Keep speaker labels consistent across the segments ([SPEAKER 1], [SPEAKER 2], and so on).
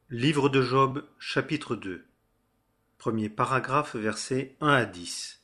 [SPEAKER 1] Livre de Job, chapitre 2. Premier paragraphe, versets 1 à 10.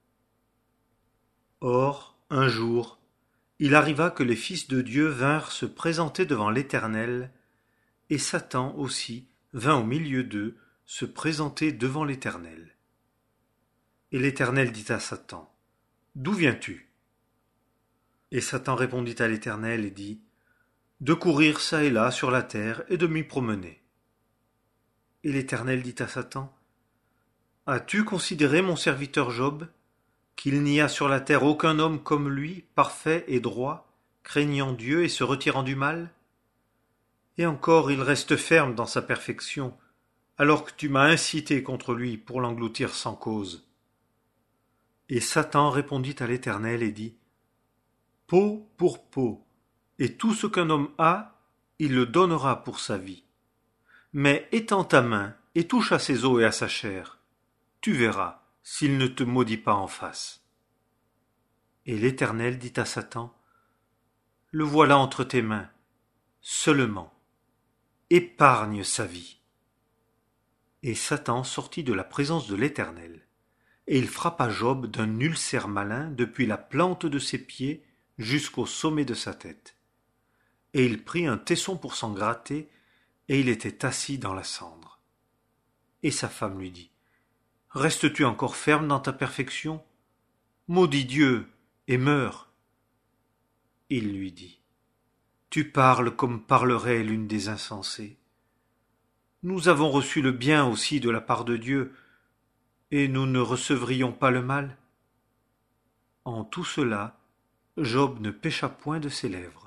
[SPEAKER 1] Or, un jour, il arriva que les fils de Dieu vinrent se présenter devant l'Éternel, et Satan aussi vint au milieu d'eux se présenter devant l'Éternel. Et l'Éternel dit à Satan, « D'où viens-tu » Et Satan répondit à l'Éternel et dit, « De courir çà et là sur la terre et de m'y promener. » Et l'Éternel dit à Satan, « As-tu considéré mon serviteur Job, qu'il n'y a sur la terre aucun homme comme lui, parfait et droit, craignant Dieu et se retirant du mal? Et encore il reste ferme dans sa perfection, alors que tu m'as incité contre lui pour l'engloutir sans cause. » Et Satan répondit à l'Éternel et dit, « Peau pour peau, et tout ce qu'un homme a, il le donnera pour sa vie. Mais étends ta main et touche à ses os et à sa chair. Tu verras s'il ne te maudit pas en face. » Et l'Éternel dit à Satan, « Le voilà entre tes mains, seulement, épargne sa vie. » Et Satan sortit de la présence de l'Éternel, et il frappa Job d'un ulcère malin depuis la plante de ses pieds jusqu'au sommet de sa tête. Et il prit un tesson pour s'en gratter, et il était assis dans la cendre. Et sa femme lui dit, « Restes-tu encore ferme dans ta perfection? Maudis Dieu et meurs. » Il lui dit, « Tu parles comme parlerait l'une des insensées. Nous avons reçu le bien aussi de la part de Dieu, et nous ne recevrions pas le mal. » En tout cela, Job ne pécha point de ses lèvres.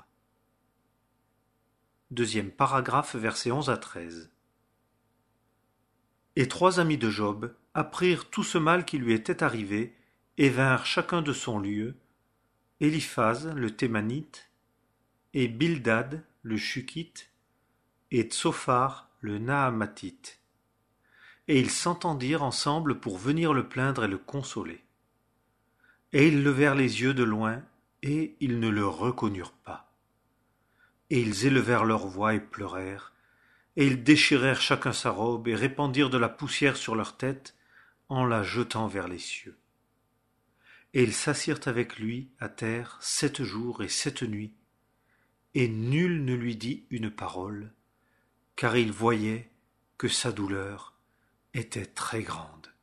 [SPEAKER 1] Deuxième paragraphe, versets 11 à 13. Et trois amis de Job apprirent tout ce mal qui lui était arrivé, et vinrent chacun de son lieu, Éliphaz le Thémanite, et Bildad le Shukhite, et Tsophar le Naamatite. Et ils s'entendirent ensemble pour venir le plaindre et le consoler. Et ils levèrent les yeux de loin, et ils ne le reconnurent pas. Et ils élevèrent leur voix et pleurèrent, et ils déchirèrent chacun sa robe, et répandirent de la poussière sur leur tête, en la jetant vers les cieux. Et ils s'assirent avec lui à terre 7 jours et 7 nuits, et nul ne lui dit une parole, car ils voyaient que sa douleur était très grande.